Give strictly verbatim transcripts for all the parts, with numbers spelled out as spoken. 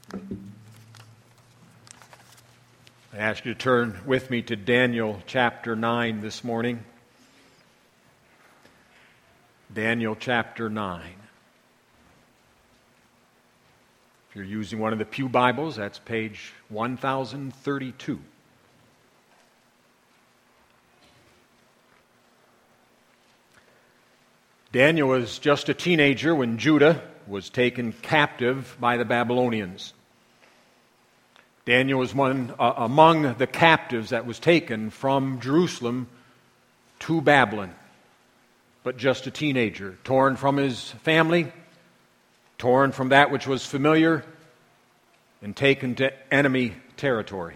I ask you to turn with me to Daniel chapter nine this morning. Daniel chapter nine. If you're using one of the Pew Bibles, that's page one thousand thirty-two. Daniel was just a teenager when Judah was taken captive by the Babylonians. Daniel was one uh, among the captives that was taken from Jerusalem to Babylon, but just a teenager, torn from his family, torn from that which was familiar, and taken to enemy territory.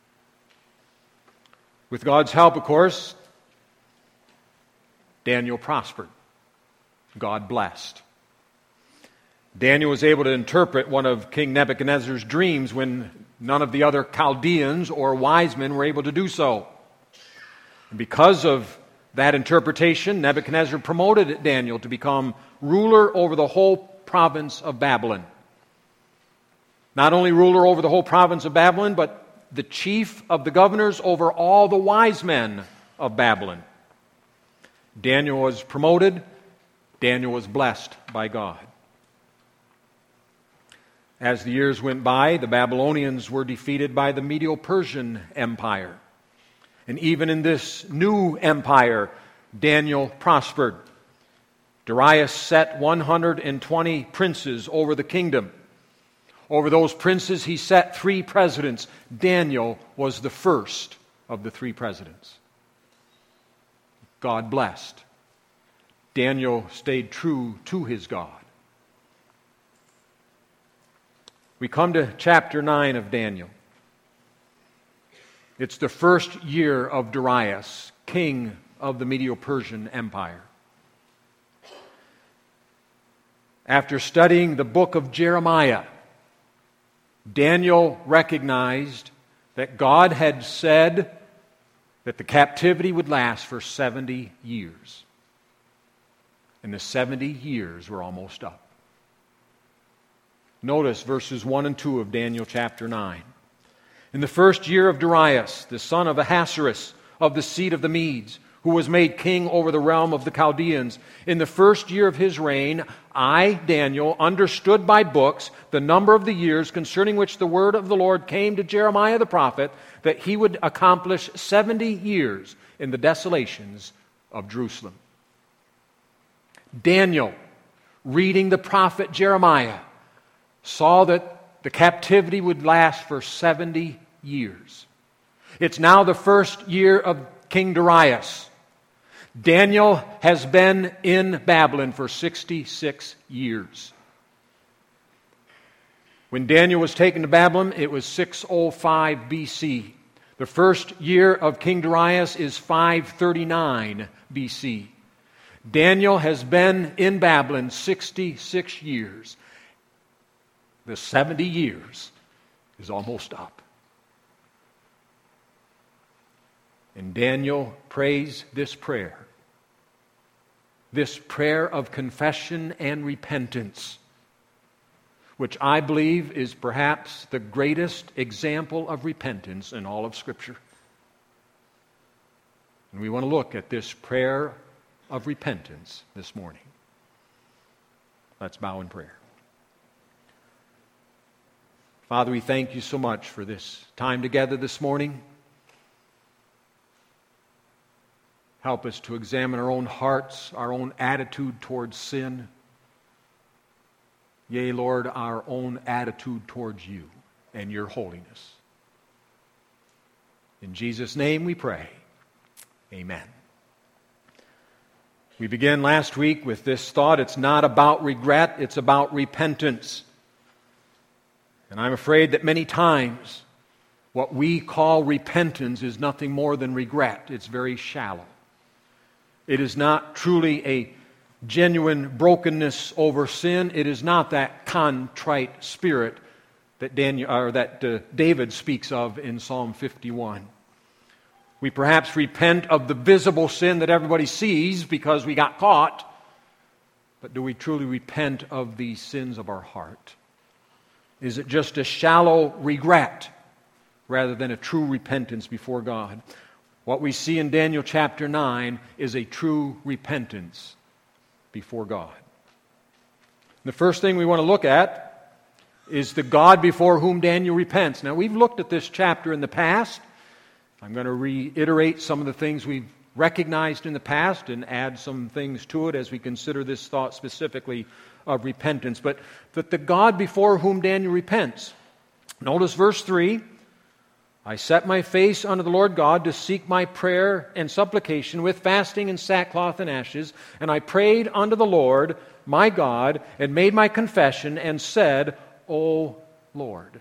With God's help, of course, Daniel prospered. God blessed. Daniel was able to interpret one of King Nebuchadnezzar's dreams when none of the other Chaldeans or wise men were able to do so. And because of that interpretation, Nebuchadnezzar promoted Daniel to become ruler over the whole province of Babylon. Not only ruler over the whole province of Babylon, but the chief of the governors over all the wise men of Babylon. Daniel was promoted. Daniel was blessed by God. As the years went by, the Babylonians were defeated by the Medo-Persian Empire. And even in this new empire, Daniel prospered. Darius set one hundred twenty princes over the kingdom. Over those princes, he set three presidents. Daniel was the first of the three presidents. God blessed. Daniel stayed true to his God. We come to chapter nine of Daniel. It's the first year of Darius, king of the Medo-Persian Empire. After studying the book of Jeremiah, Daniel recognized that God had said that the captivity would last for seventy years. And the seventy years were almost up. Notice verses one and two of Daniel chapter nine. In the first year of Darius, the son of Ahasuerus, of the seed of the Medes, who was made king over the realm of the Chaldeans, in the first year of his reign, I, Daniel, understood by books the number of the years concerning which the word of the Lord came to Jeremiah the prophet, that he would accomplish seventy years in the desolations of Jerusalem. Daniel, reading the prophet Jeremiah, saw that the captivity would last for seventy years. It's now the first year of King Darius. Daniel has been in Babylon for sixty-six years. When Daniel was taken to Babylon, it was six oh five B C. The first year of King Darius is five thirty-nine B C. Daniel has been in Babylon sixty-six years. The seventy years is almost up. And Daniel prays this prayer. This prayer of confession and repentance, which I believe is perhaps the greatest example of repentance in all of Scripture. And we want to look at this prayer of repentance this morning. Let's bow in prayer. Father, we thank you so much for this time together this morning. Help us to examine our own hearts, our own attitude towards sin. Yea, Lord, our own attitude towards you and your holiness. In Jesus' name we pray. Amen. We began last week with this thought. It's not about regret, it's about repentance. And I'm afraid that many times what we call repentance is nothing more than regret. It's very shallow. It is not truly a genuine brokenness over sin. It is not that contrite spirit that Daniel or that uh, David speaks of in Psalm fifty-one. We perhaps repent of the visible sin that everybody sees because we got caught. But do we truly repent of the sins of our heart? Is it just a shallow regret rather than a true repentance before God? What we see in Daniel chapter nine is a true repentance before God. The first thing we want to look at is the God before whom Daniel repents. Now, we've looked at this chapter in the past. I'm going to reiterate some of the things we've recognized in the past and add some things to it as we consider this thought specifically of repentance. But that the God before whom Daniel repents. Notice verse three. I set my face unto the Lord God to seek my prayer and supplication with fasting and sackcloth and ashes. And I prayed unto the Lord my God and made my confession and said, O Lord.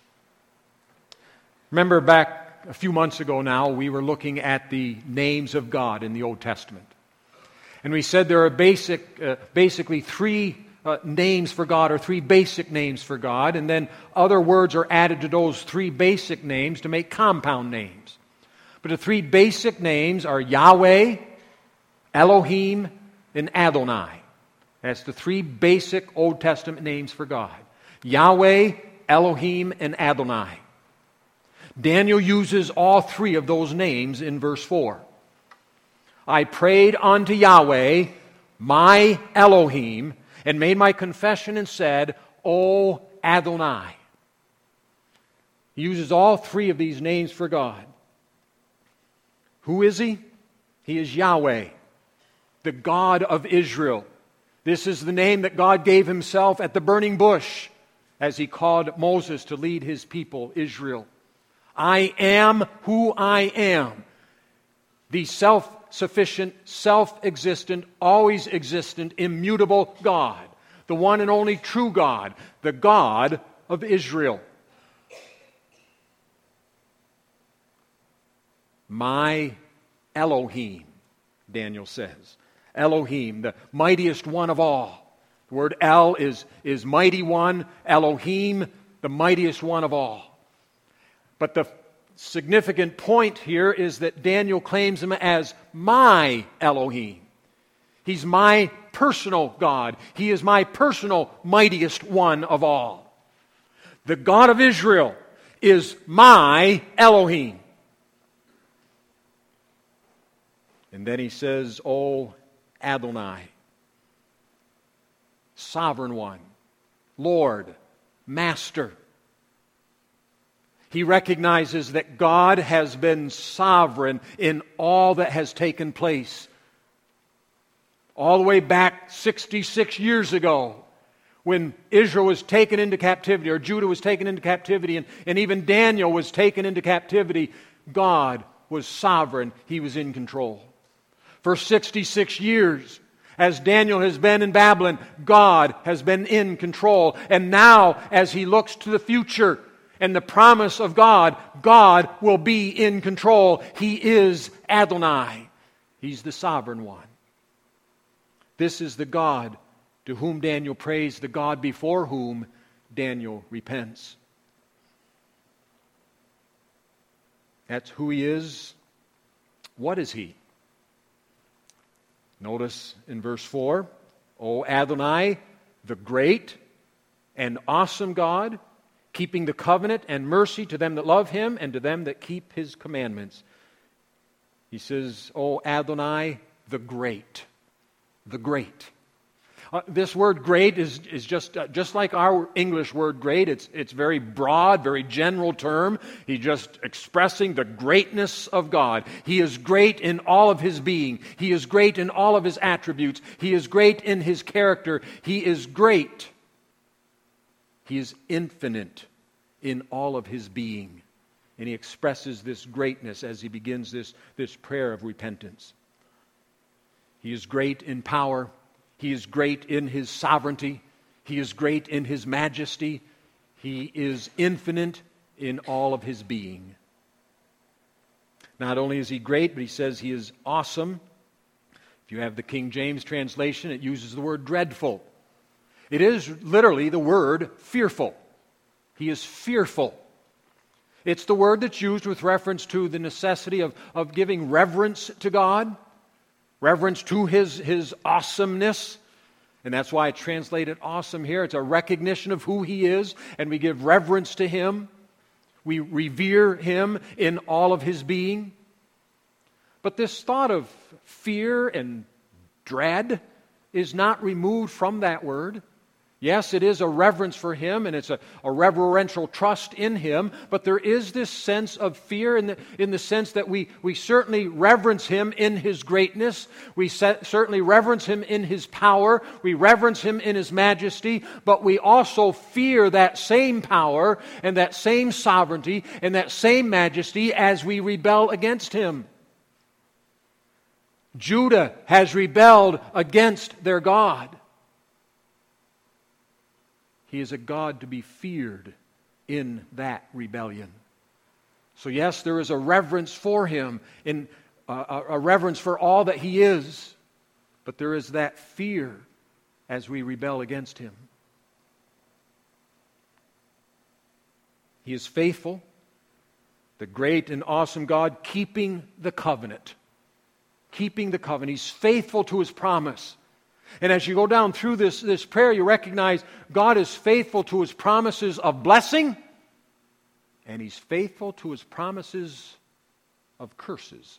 Remember back a few months ago now, we were looking at the names of God in the Old Testament. And we said there are basic, uh, basically three Uh, names for God, or three basic names for God, and then other words are added to those three basic names to make compound names. But the three basic names are Yahweh, Elohim, and Adonai. That's the three basic Old Testament names for God. Yahweh, Elohim, and Adonai. Daniel uses all three of those names in verse four. I prayed unto Yahweh, my Elohim, and made my confession and said, O Adonai. He uses all three of these names for God. Who is He? He is Yahweh, the God of Israel. This is the name that God gave Himself at the burning bush as He called Moses to lead His people, Israel. I am who I am. The self-sufficient, self-existent, always existent, immutable God. The one and only true God. The God of Israel. My Elohim, Daniel says. Elohim, the mightiest one of all. The word El is, is mighty one. Elohim, the mightiest one of all. But the significant point here is that Daniel claims Him as my Elohim. He's my personal God. He is my personal mightiest one of all. The God of Israel is my Elohim. And then he says, O Adonai, sovereign one, Lord, Master. He recognizes that God has been sovereign in all that has taken place. All the way back sixty-six years ago, when Israel was taken into captivity, or Judah was taken into captivity, and, and even Daniel was taken into captivity, God was sovereign. He was in control. For sixty-six years, as Daniel has been in Babylon, God has been in control. And now, as he looks to the future, and the promise of God, God will be in control. He is Adonai. He's the sovereign one. This is the God to whom Daniel prays, the God before whom Daniel repents. That's who He is. What is He? Notice in verse four, O Adonai, the great and awesome God, keeping the covenant and mercy to them that love Him and to them that keep His commandments. He says, O Adonai, the great. The great. Uh, this word great is, is just, uh, just like our English word great. It's, it's very broad, very general term. He's just expressing the greatness of God. He is great in all of His being. He is great in all of His attributes. He is great in His character. He is great. He is infinite in all of His being. And He expresses this greatness as He begins this, this prayer of repentance. He is great in power. He is great in His sovereignty. He is great in His majesty. He is infinite in all of His being. Not only is He great, but He says He is awesome. If you have the King James translation, it uses the word dreadful. It is literally the word fearful. He is fearful. It's the word that's used with reference to the necessity of, of giving reverence to God, reverence to His, His awesomeness. And that's why it's translated awesome here. It's a recognition of who He is, and we give reverence to Him. We revere Him in all of His being. But this thought of fear and dread is not removed from that word. Yes, it is a reverence for Him, and it's a, a reverential trust in Him, but there is this sense of fear in the, in the sense that we, we certainly reverence Him in His greatness. We set, certainly reverence Him in His power. We reverence Him in His majesty, but we also fear that same power and that same sovereignty and that same majesty as we rebel against Him. Judah has rebelled against their God. He is a God to be feared in that rebellion. So yes, there is a reverence for Him, in, uh, a reverence for all that He is, but there is that fear as we rebel against Him. He is faithful, the great and awesome God, keeping the covenant. Keeping the covenant. He's faithful to His promise. And as you go down through this, this prayer, you recognize God is faithful to His promises of blessing, and He's faithful to His promises of curses.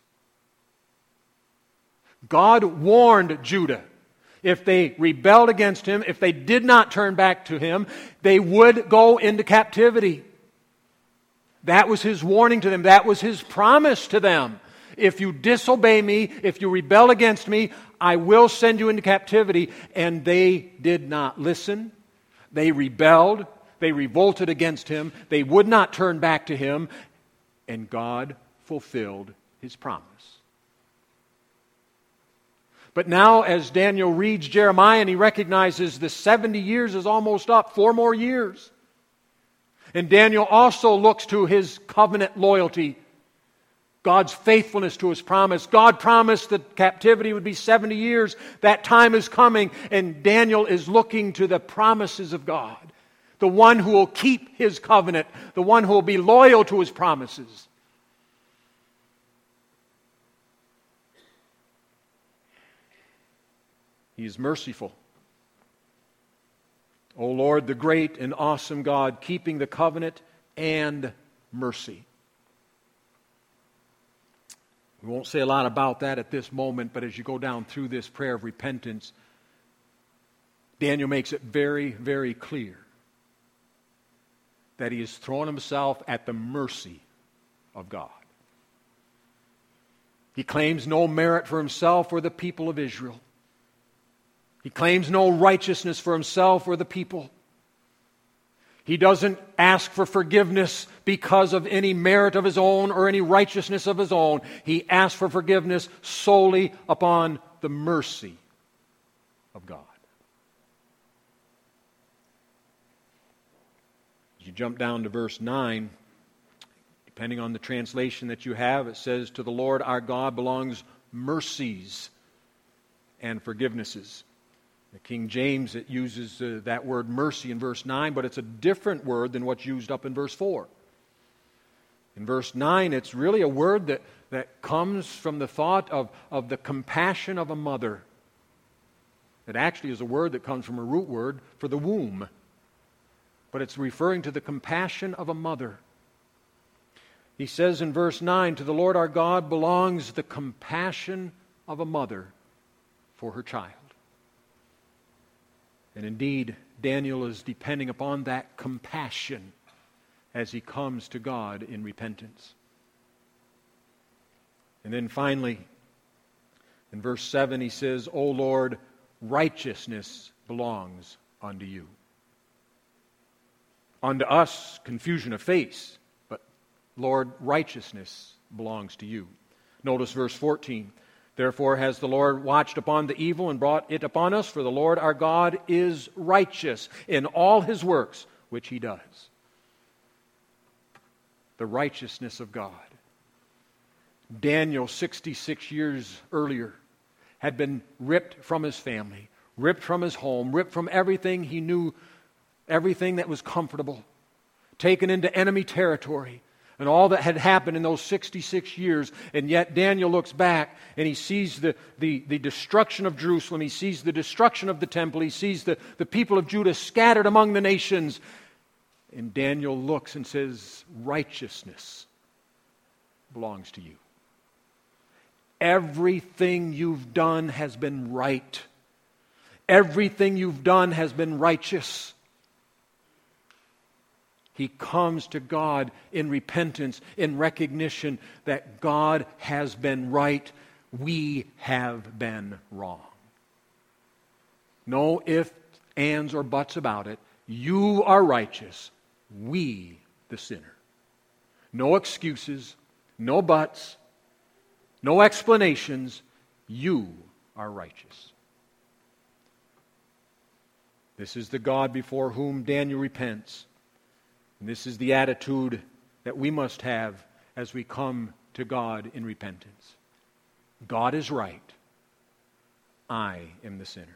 God warned Judah, if they rebelled against Him, if they did not turn back to Him, they would go into captivity. That was His warning to them. That was His promise to them. If you disobey me, if you rebel against me, I will send you into captivity. And they did not listen. They rebelled. They revolted against Him. They would not turn back to Him. And God fulfilled His promise. But now as Daniel reads Jeremiah and he recognizes the seventy years is almost up, four more years. And Daniel also looks to his covenant loyalty, God's faithfulness to His promise. God promised that captivity would be seventy years. That time is coming, and Daniel is looking to the promises of God. The one who will keep His covenant. The one who will be loyal to His promises. He is merciful. O Lord, the great and awesome God, keeping the covenant and mercy. We won't say a lot about that at this moment, but as you go down through this prayer of repentance, Daniel makes it very, very clear that he has thrown himself at the mercy of God. He claims no merit for himself or the people of Israel. He claims no righteousness for himself or the people. He doesn't ask for forgiveness because of any merit of his own or any righteousness of his own. He asks for forgiveness solely upon the mercy of God. As you jump down to verse nine, depending on the translation that you have, it says, "To the Lord our God belongs mercies and forgivenesses." The King James, it uses uh, that word mercy in verse nine, but it's a different word than what's used up in verse four. In verse nine, it's really a word that, that comes from the thought of, of the compassion of a mother. It actually is a word that comes from a root word for the womb. But it's referring to the compassion of a mother. He says in verse nine, "To the Lord our God belongs the compassion of a mother for her child." And indeed, Daniel is depending upon that compassion as he comes to God in repentance. And then finally, in verse seven, he says, "O Lord, righteousness belongs unto you." Unto us, confusion of face, but Lord, righteousness belongs to you. Notice verse fourteen. "Therefore has the Lord watched upon the evil and brought it upon us, for the Lord our God is righteous in all His works which He does." The righteousness of God. Daniel, sixty-six years earlier, had been ripped from his family, ripped from his home, ripped from everything he knew, everything that was comfortable, taken into enemy territory, and all that had happened in those sixty-six years. And yet Daniel looks back and he sees the, the, the destruction of Jerusalem. He sees the destruction of the temple. He sees the, the people of Judah scattered among the nations. And Daniel looks and says, righteousness belongs to you. Everything you've done has been right. Everything you've done has been righteous. He comes to God in repentance, in recognition that God has been right, we have been wrong. No ifs, ands, or buts about it. You are righteous, we the sinner. No excuses, no buts, no explanations. You are righteous. This is the God before whom Daniel repents. And this is the attitude that we must have as we come to God in repentance. God is right. I am the sinner.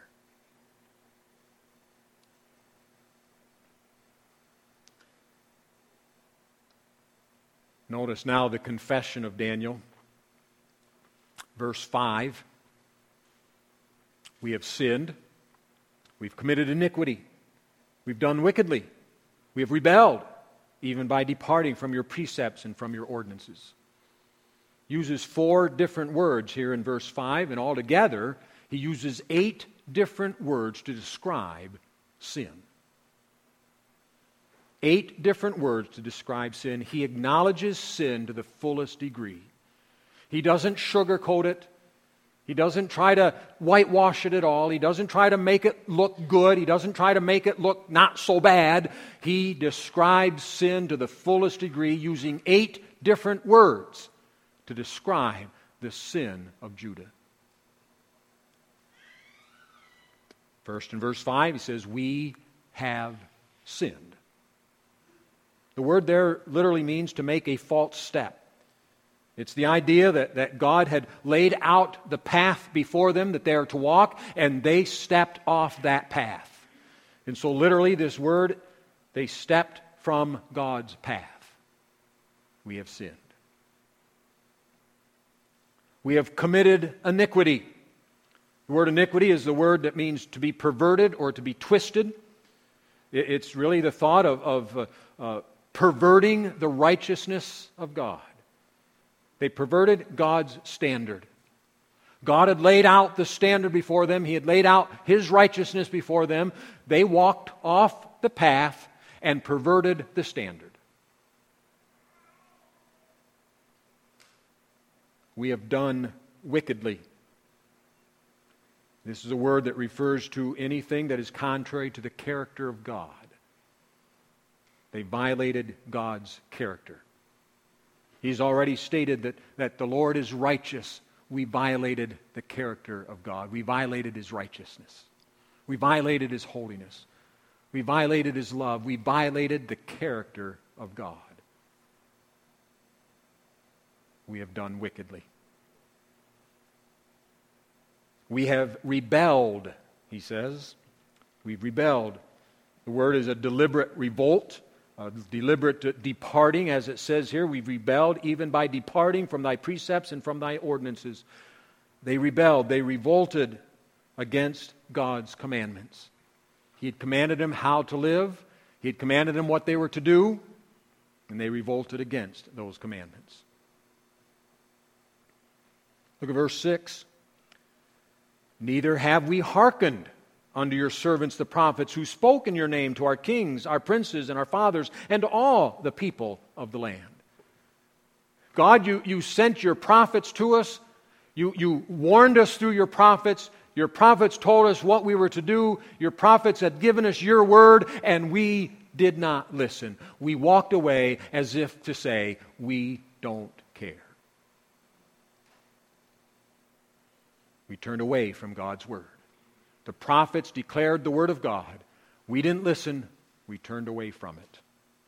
Notice now the confession of Daniel. Verse five. We have sinned. We've committed iniquity. We've done wickedly. We have rebelled, even by departing from your precepts and from your ordinances. Uses four different words here in verse five, and altogether he uses eight different words to describe sin. Eight different words to describe sin. He acknowledges sin to the fullest degree. He doesn't sugarcoat it. He doesn't try to whitewash it at all. He doesn't try to make it look good. He doesn't try to make it look not so bad. He describes sin to the fullest degree using eight different words to describe the sin of Judah. First, in verse five, he says, we have sinned. The word there literally means to make a false step. It's the idea that, that God had laid out the path before them that they are to walk, and they stepped off that path. And so literally this word, they stepped from God's path. We have sinned. We have committed iniquity. The word iniquity is the word that means to be perverted or to be twisted. It, it's really the thought of, of uh, uh, perverting the righteousness of God. They perverted God's standard. God had laid out the standard before them. He had laid out His righteousness before them. They walked off the path and perverted the standard. We have done wickedly. This is a word that refers to anything that is contrary to the character of God. They violated God's character. He's already stated that, that the Lord is righteous. We violated the character of God. We violated His righteousness. We violated His holiness. We violated His love. We violated the character of God. We have done wickedly. We have rebelled, he says. We've rebelled. The word is a deliberate revolt. Uh, deliberate departing, as it says here. We've rebelled even by departing from thy precepts and from thy ordinances. They rebelled. They revolted against God's commandments. He had commanded them how to live. He had commanded them what they were to do. And they revolted against those commandments. Look at verse six. Neither have we hearkened unto your servants the prophets, who spoke in your name to our kings, our princes, and our fathers, and to all the people of the land. God, you, you sent your prophets to us. You, you warned us through your prophets. Your prophets told us what we were to do. Your prophets had given us your word, and we did not listen. We walked away as if to say, we don't care. We turned away from God's word. The prophets declared the word of God. We didn't listen. We turned away from it.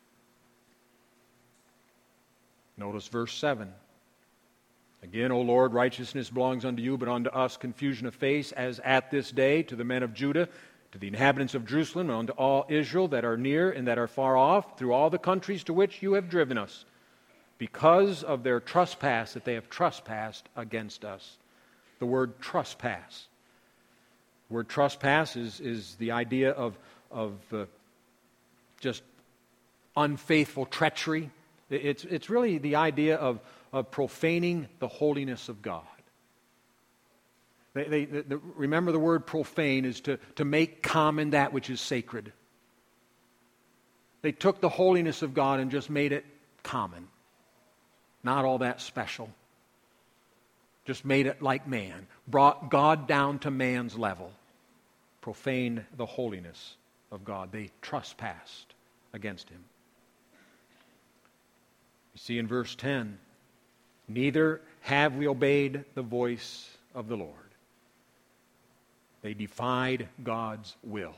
Notice verse seven. Again, O Lord, righteousness belongs unto you, but unto us confusion of face, as at this day to the men of Judah, to the inhabitants of Jerusalem, and unto all Israel that are near and that are far off, through all the countries to which you have driven us. because of their trespass that they have trespassed against us. The word trespass. The word trespass is, is the idea of, of uh, just unfaithful treachery. It's, it's really the idea of, of profaning the holiness of God. They, they, the, remember, the word profane is to, to make common that which is sacred. They took the holiness of God and just made it common. Not all that special. Just made it like man. Brought God down to man's level. Profaned the holiness of God. They trespassed against Him. You see in verse ten, neither have we obeyed the voice of the Lord. They defied God's will.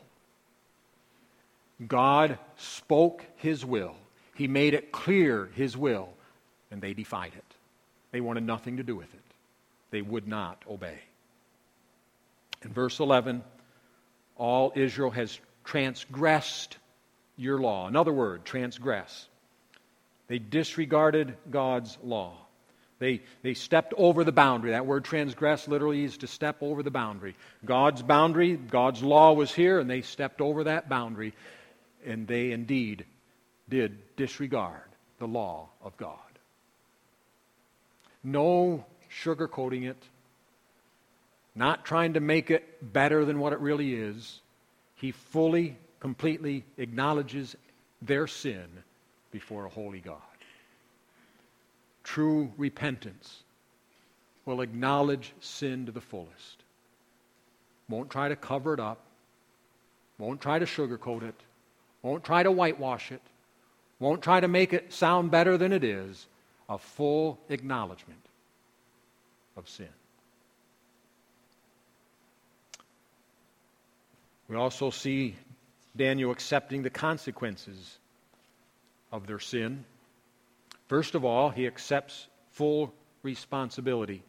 God spoke His will. He made it clear His will, and they defied it. They wanted nothing to do with it. They would not obey. In verse eleven, all Israel has transgressed your law. Another word, transgress. They disregarded God's law. They, they stepped over the boundary. That word transgress literally is to step over the boundary. God's boundary, God's law was here, and they stepped over that boundary, and they indeed did disregard the law of God. No sugarcoating it, not trying to make it better than what it really is. He fully, completely acknowledges their sin before a holy God. True repentance will acknowledge sin to the fullest. Won't try to cover it up. Won't try to sugarcoat it. Won't try to whitewash it. Won't try to make it sound better than it is. A full acknowledgement of sin. We also see Daniel accepting the consequences of their sin. First of all, he accepts full responsibility.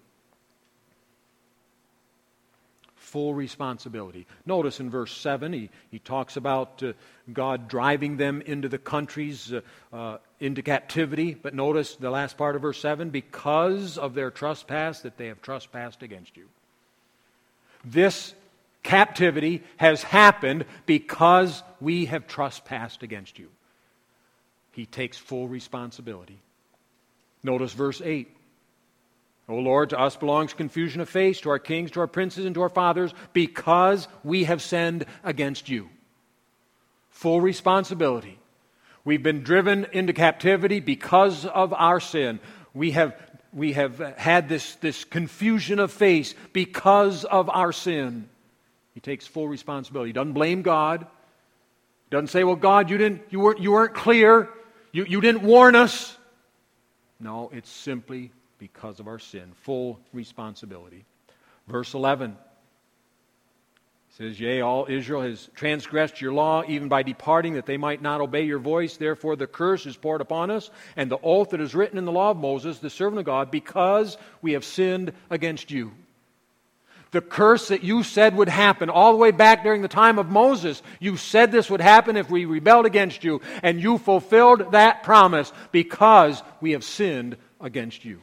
Full responsibility. Notice in verse seven, he, he talks about uh, God driving them into the countries, uh, uh, into captivity. But notice the last part of verse seven, because of their trespass that they have trespassed against you. This captivity has happened because we have trespassed against you. He takes full responsibility. Notice verse eight. O Lord, to us belongs confusion of face, to our kings, to our princes, and to our fathers, because we have sinned against you. Full responsibility. We've been driven into captivity because of our sin. We have, we have had this, this confusion of face because of our sin. He takes full responsibility. He doesn't blame God. He doesn't say, well, God, you didn't, you weren't, you weren't clear. You, you didn't warn us. No, it's simply because of our sin. Full responsibility. Verse eleven says, yea, all Israel has transgressed your law, even by departing, that they might not obey your voice. Therefore the curse is poured upon us, and the oath that is written in the law of Moses, the servant of God, because we have sinned against you. The curse that you said would happen all the way back during the time of Moses. You said this would happen if we rebelled against you, and you fulfilled that promise because we have sinned against you.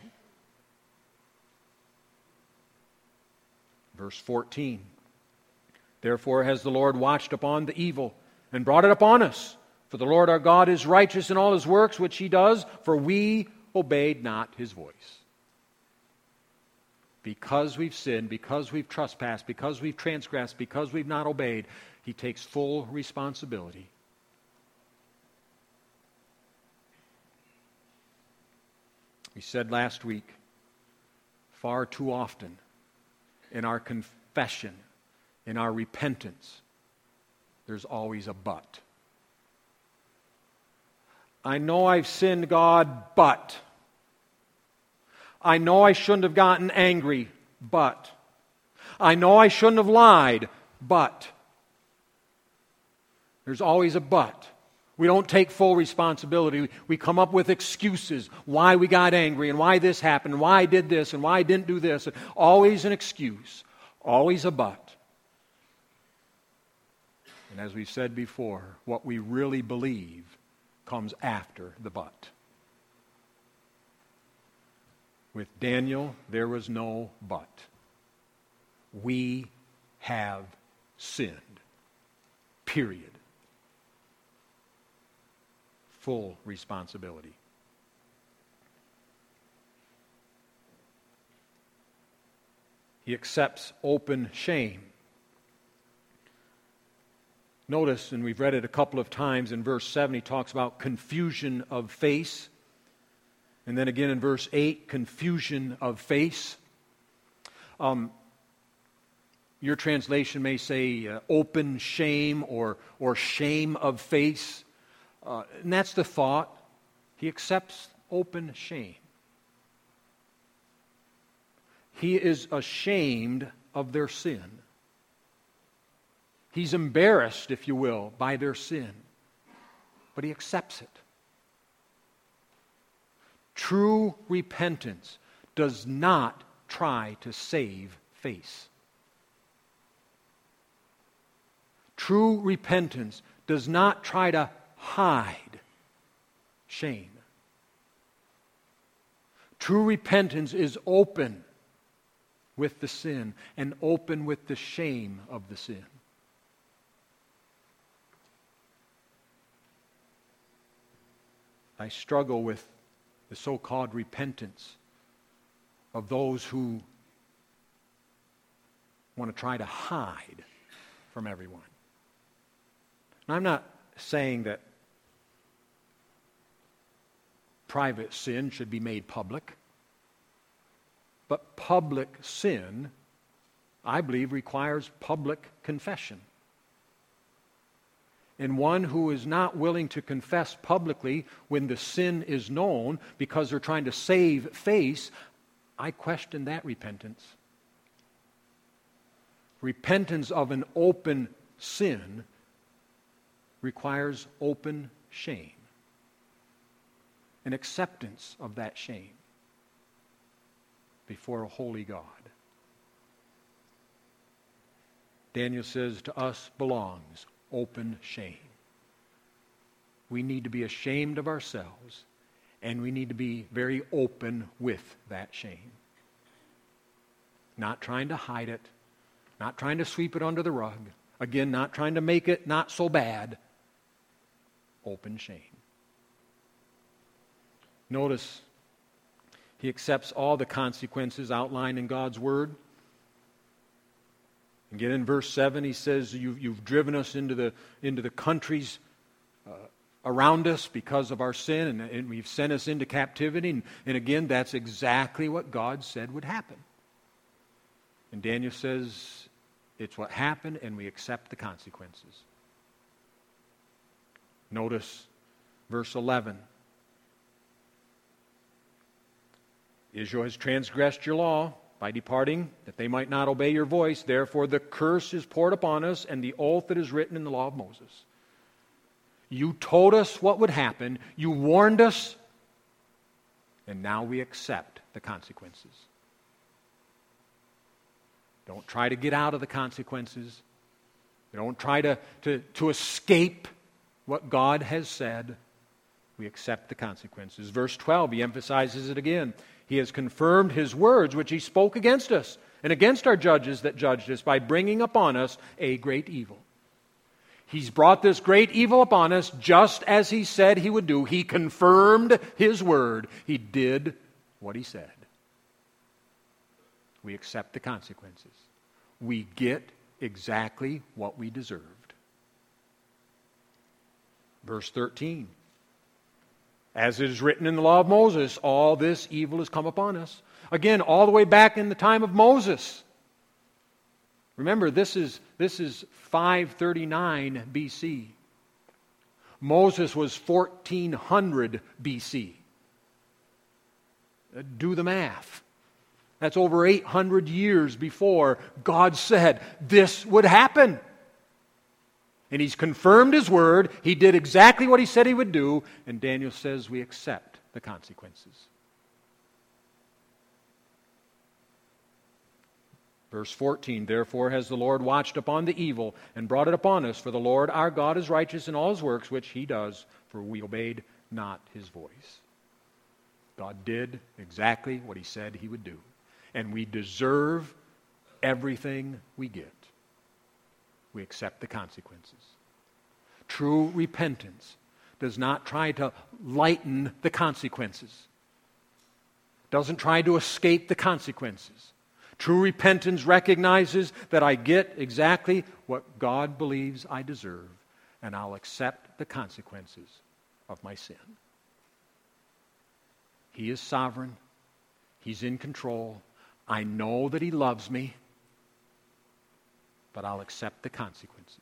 Verse fourteen. Therefore has the Lord watched upon the evil and brought it upon us. For the Lord our God is righteous in all His works which He does, for we obeyed not His voice. Because we've sinned, because we've trespassed, because we've transgressed, because we've not obeyed, He takes full responsibility. We said last week, far too often in our confession, in our repentance, there's always a but. I know I've sinned, God, but. I know I shouldn't have gotten angry, but. I know I shouldn't have lied, but. There's always a but. We don't take full responsibility. We come up with excuses why we got angry and why this happened and why I did this and why I didn't do this. Always an excuse. Always a but. And as we've said before, what we really believe comes after the but. With Daniel, there was no but. We have sinned. Period. Full responsibility. He accepts open shame. Notice, and we've read it a couple of times, in verse seven he talks about confusion of face. And then again in verse eight, confusion of face. Um, your translation may say uh, open shame or, or shame of face. Uh, and that's the thought. He accepts open shame. He is ashamed of their sin. He's embarrassed, if you will, by their sin. But he accepts it. True repentance does not try to save face. True repentance does not try to hide shame. True repentance is open with the sin and open with the shame of the sin. I struggle with the so-called repentance of those who want to try to hide from everyone. And I'm not saying that private sin should be made public. But public sin, I believe, requires public confession. And one who is not willing to confess publicly when the sin is known because they're trying to save face, I question that repentance. Repentance of an open sin requires open shame, an acceptance of that shame before a holy God. Daniel says, to us belongs open shame. We need to be ashamed of ourselves, and we need to be very open with that shame. Not trying to hide it, not trying to sweep it under the rug. Again, not trying to make it not so bad. Open shame. Notice, he accepts all the consequences outlined in God's Word. Again, in verse seven, he says, you've, you've driven us into the, into the countries uh, around us because of our sin, and, and you've sent us into captivity. And, and again, that's exactly what God said would happen. And Daniel says, it's what happened, and we accept the consequences. Notice verse eleven. Israel has transgressed your law by departing, that they might not obey your voice. Therefore the curse is poured upon us, and the oath that is written in the law of Moses. You told us what would happen. You warned us. And now we accept the consequences. Don't try to get out of the consequences. Don't try to, to, to escape what God has said. We accept the consequences. Verse twelve, he emphasizes it again. He has confirmed his words which he spoke against us and against our judges that judged us by bringing upon us a great evil. He's brought this great evil upon us just as he said he would do. He confirmed his word. He did what he said. We accept the consequences. We get exactly what we deserved. Verse thirteen. As it is written in the law of Moses, all this evil has come upon us. Again, all the way back in the time of Moses. Remember, this is, this is five thirty-nine B C. Moses was fourteen hundred B C. Do the math. That's over eight hundred years before God said this would happen. And he's confirmed his word. He did exactly what he said he would do. And Daniel says we accept the consequences. Verse fourteen, therefore has the Lord watched upon the evil and brought it upon us. For the Lord our God is righteous in all his works which he does, for we obeyed not his voice. God did exactly what he said he would do. And we deserve everything we get. We accept the consequences. True repentance does not try to lighten the consequences. Doesn't try to escape the consequences. True repentance recognizes that I get exactly what God believes I deserve, and I'll accept the consequences of my sin. He is sovereign. He's in control. I know that he loves me, but I'll accept the consequences.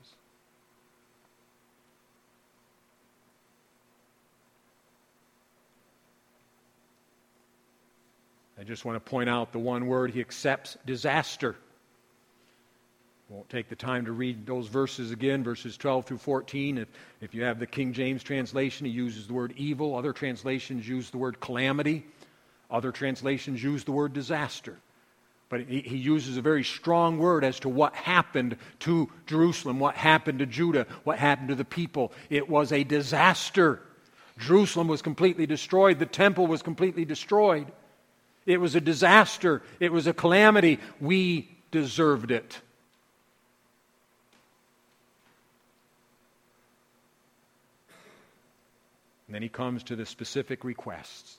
I just want to point out the one word: he accepts disaster. Won't take the time to read those verses again, verses twelve through fourteen. If, if you have the King James translation, he uses the word evil. Other translations use the word calamity. Other translations use the word disaster. But he, he uses a very strong word as to what happened to Jerusalem, what happened to Judah, what happened to the people. It was a disaster. Jerusalem was completely destroyed. The temple was completely destroyed. It was a disaster. It was a calamity. We deserved it. And then he comes to the specific requests.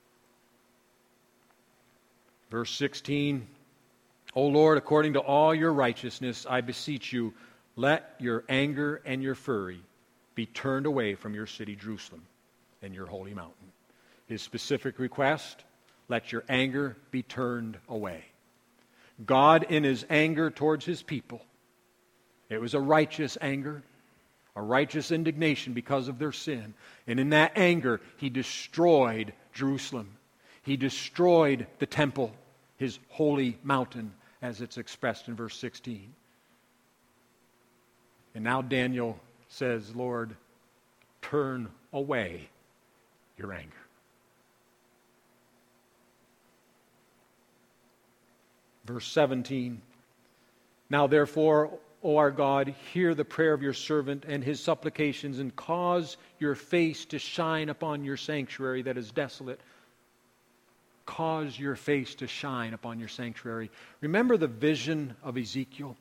Verse sixteen, O Lord, according to all your righteousness, I beseech you, let your anger and your fury be turned away from your city, Jerusalem, and your holy mountain. His specific request: let your anger be turned away. God, in his anger towards his people, it was a righteous anger, a righteous indignation because of their sin. And in that anger, he destroyed Jerusalem. He destroyed the temple, his holy mountain, as it's expressed in verse sixteen. And now Daniel says, Lord, turn away your anger. Verse seventeen, now therefore, O our God, hear the prayer of your servant and his supplications, and cause your face to shine upon your sanctuary that is desolate. Cause your face to shine upon your sanctuary. Remember the vision of Ezekiel?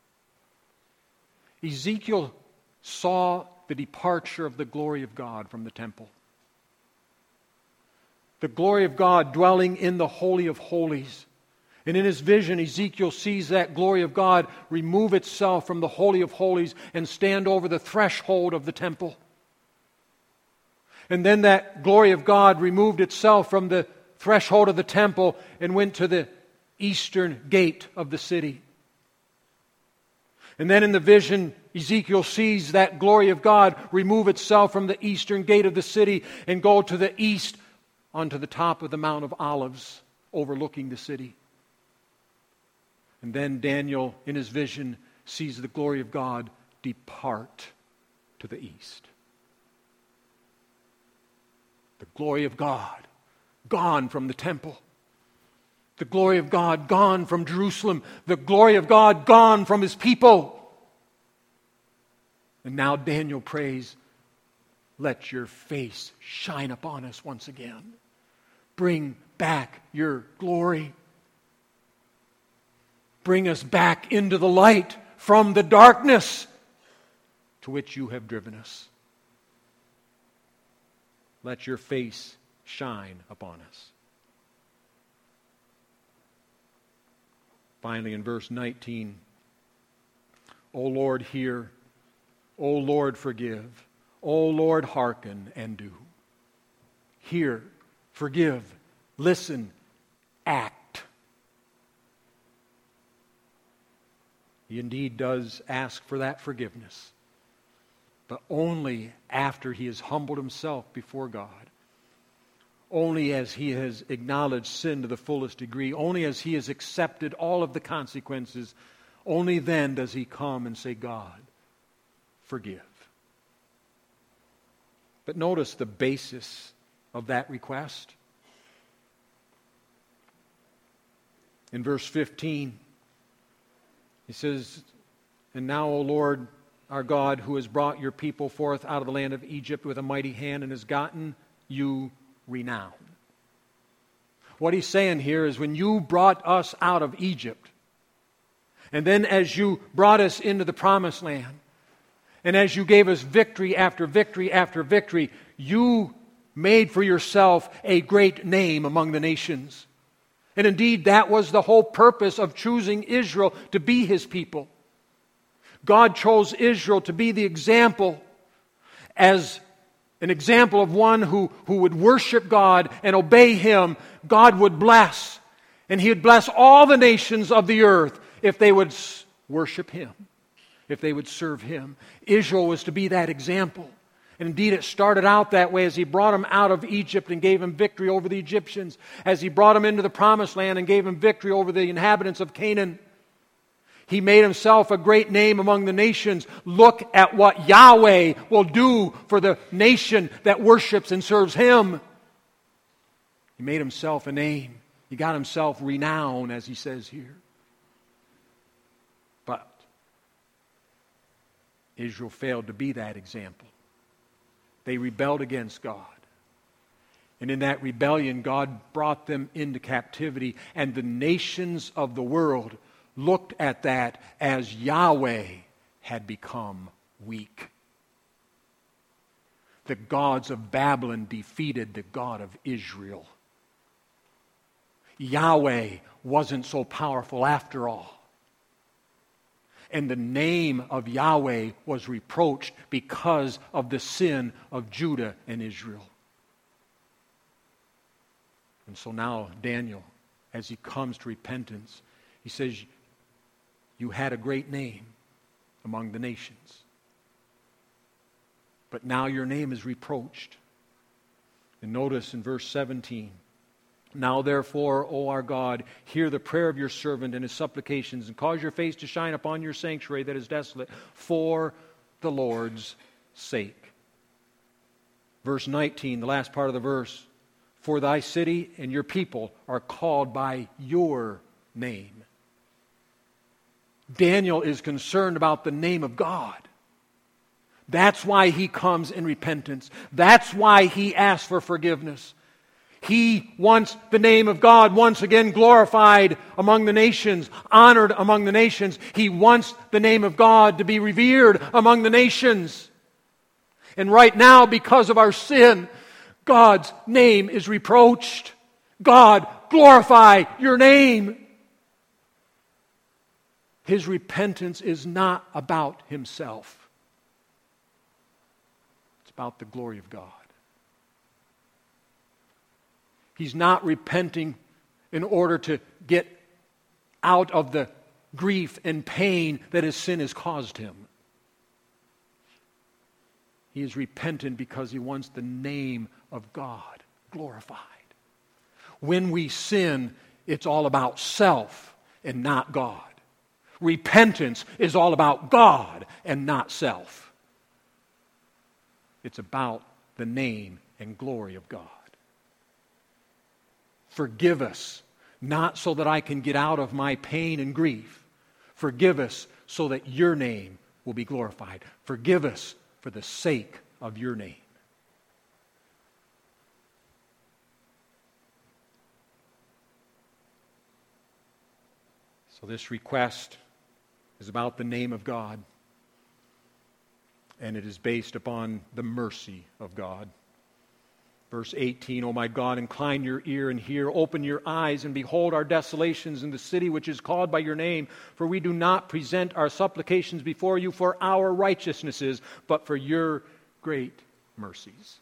Ezekiel saw the departure of the glory of God from the temple. The glory of God dwelling in the Holy of Holies. And in his vision, Ezekiel sees that glory of God remove itself from the Holy of Holies and stand over the threshold of the temple. And then that glory of God removed itself from the threshold of the temple and went to the eastern gate of the city. And then in the vision, Ezekiel sees that glory of God remove itself from the eastern gate of the city and go to the east onto the top of the Mount of Olives, overlooking the city. And then Daniel, in his vision, sees the glory of God depart to the east. The glory of God gone from the temple. The glory of God gone from Jerusalem. The glory of God gone from his people. And now Daniel prays, let your face shine upon us once again. Bring back your glory. Bring us back into the light from the darkness to which you have driven us. Let your face shine upon us. Finally, in verse nineteen, O Lord, hear. O Lord, forgive. O Lord, hearken and do. Hear, forgive, listen, act. He indeed does ask for that forgiveness, but only after he has humbled himself before God. Only as he has acknowledged sin to the fullest degree, only as he has accepted all of the consequences, only then does he come and say, God, forgive. But notice the basis of that request. In verse fifteen, he says, and now, O Lord, our God, who has brought your people forth out of the land of Egypt with a mighty hand and has gotten you renown. What he's saying here is, when you brought us out of Egypt, and then as you brought us into the promised land, and as you gave us victory after victory after victory, you made for yourself a great name among the nations. And indeed, that was the whole purpose of choosing Israel to be His people. God chose Israel to be the example, as an example of one who, who would worship God and obey Him. God would bless, and He would bless all the nations of the earth if they would worship Him, if they would serve Him. Israel was to be that example. And indeed, it started out that way as He brought them out of Egypt and gave them victory over the Egyptians, as He brought them into the promised land and gave them victory over the inhabitants of Canaan. He made Himself a great name among the nations. Look at what Yahweh will do for the nation that worships and serves Him. He made Himself a name. He got Himself renown, as He says here. But Israel failed to be that example. They rebelled against God. And in that rebellion, God brought them into captivity. And the nations of the world looked at that as Yahweh had become weak. The gods of Babylon defeated the God of Israel. Yahweh wasn't so powerful after all. And the name of Yahweh was reproached because of the sin of Judah and Israel. And so now Daniel, as he comes to repentance, he says, you had a great name among the nations, but now your name is reproached. And notice in verse seventeen, now therefore, O our God, hear the prayer of your servant and his supplications, and cause your face to shine upon your sanctuary that is desolate, for the Lord's sake. Verse nineteen, the last part of the verse, for thy city and your people are called by your name. Daniel is concerned about the name of God. That's why he comes in repentance. That's why he asks for forgiveness. He wants the name of God once again glorified among the nations, honored among the nations. He wants the name of God to be revered among the nations. And right now, because of our sin, God's name is reproached. God, glorify your name. His repentance is not about himself. It's about the glory of God. He's not repenting in order to get out of the grief and pain that his sin has caused him. He is repentant because he wants the name of God glorified. When we sin, it's all about self and not God. Repentance is all about God and not self. It's about the name and glory of God. Forgive us, not so that I can get out of my pain and grief. Forgive us so that your name will be glorified. Forgive us for the sake of your name. So this request is about the name of God, and it is based upon the mercy of God. Verse eighteen, O my God, incline your ear and hear, open your eyes and behold our desolations in the city which is called by your name. For we do not present our supplications before you for our righteousnesses, but for your great mercies.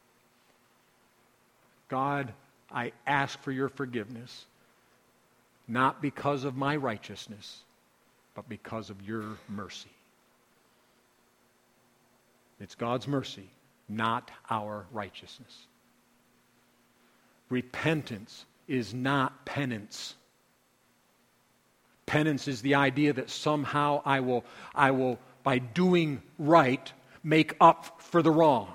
God, I ask for your forgiveness, not because of my righteousness, but because of your mercy. It's God's mercy, not our righteousness. Repentance is not penance. Penance is the idea that somehow I will, I will, by doing right, make up for the wrong.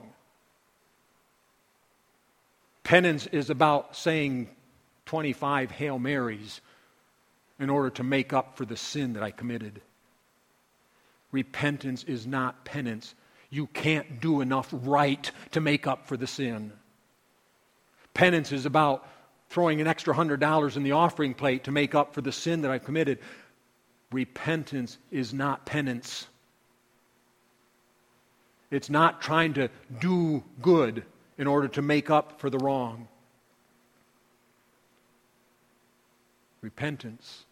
Penance is about saying twenty-five Hail Marys in order to make up for the sin that I committed. Repentance is not penance. You can't do enough right to make up for the sin. Penance is about throwing an extra hundred dollars in the offering plate to make up for the sin that I've committed. Repentance is not penance. It's not trying to do good in order to make up for the wrong. Repentance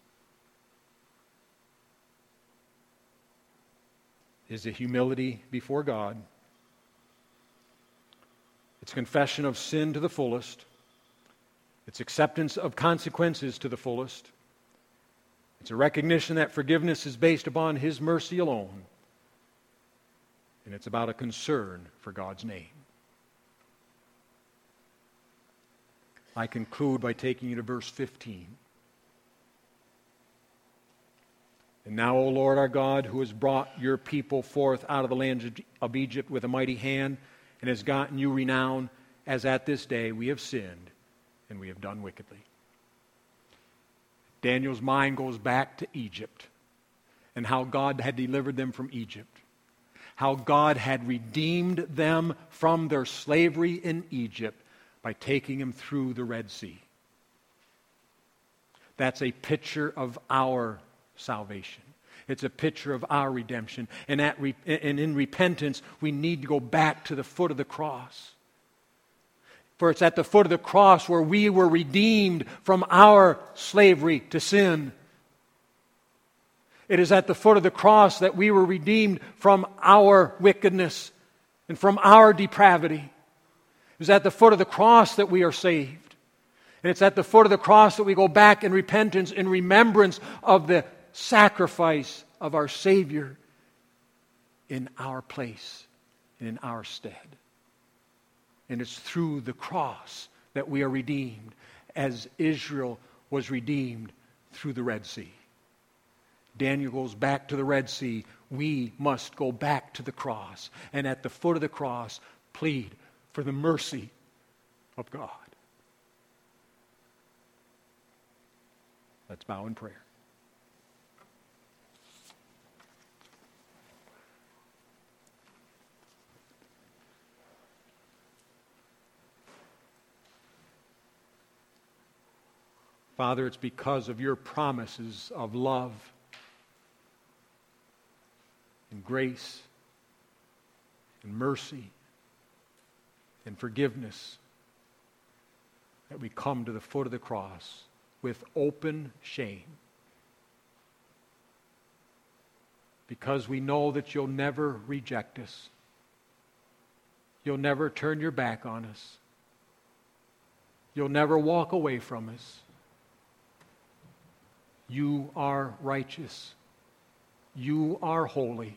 is a humility before God. It's confession of sin to the fullest. It's acceptance of consequences to the fullest. It's a recognition that forgiveness is based upon His mercy alone. And it's about a concern for God's name. I conclude by taking you to verse fifteen. And now, O Lord our God, who has brought your people forth out of the land of Egypt with a mighty hand, and has gotten you renown, as at this day we have sinned, and we have done wickedly. Daniel's mind goes back to Egypt, and how God had delivered them from Egypt. How God had redeemed them from their slavery in Egypt by taking them through the Red Sea. That's a picture of our salvation. It's a picture of our redemption. And, at re- and in repentance, we need to go back to the foot of the cross. For it's at the foot of the cross where we were redeemed from our slavery to sin. It is at the foot of the cross that we were redeemed from our wickedness and from our depravity. It is at the foot of the cross that we are saved. And it's at the foot of the cross that we go back in repentance, in remembrance of the sacrifice of our Savior in our place and in our stead. And it's through the cross that we are redeemed, as Israel was redeemed through the Red Sea. Daniel goes back to the Red Sea. We must go back to the cross. And at the foot of the cross, plead for the mercy of God. Let's bow in prayer. Father, it's because of your promises of love and grace and mercy and forgiveness that we come to the foot of the cross with open shame. Because we know that you'll never reject us. You'll never turn your back on us. You'll never walk away from us. You are righteous. You are holy.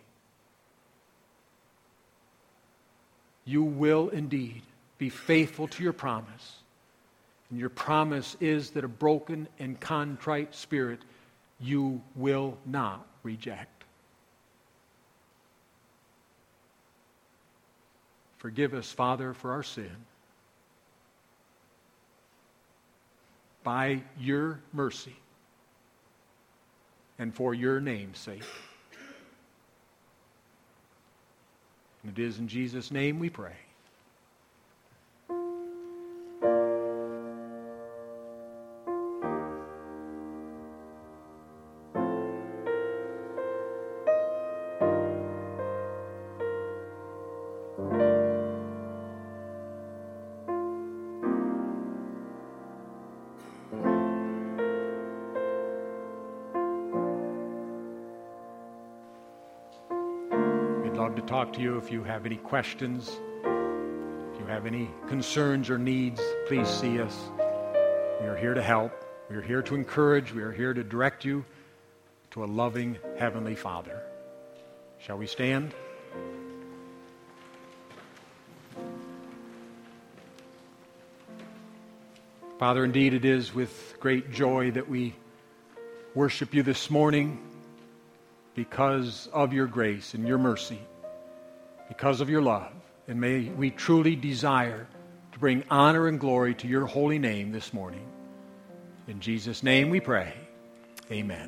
You will indeed be faithful to your promise. And your promise is that a broken and contrite spirit you will not reject. Forgive us, Father, for our sin. By your mercy and for your name's sake. And it is in Jesus' name we pray. To talk to you if you have any questions, if you have any concerns or needs, please see us. We are here to help. We are here to encourage. We are here to direct you to a loving Heavenly Father. Shall we stand? Father, indeed it is with great joy that we worship you this morning because of your grace and your mercy. Because of your love. And may we truly desire to bring honor and glory to your holy name this morning. In Jesus' name we pray. Amen.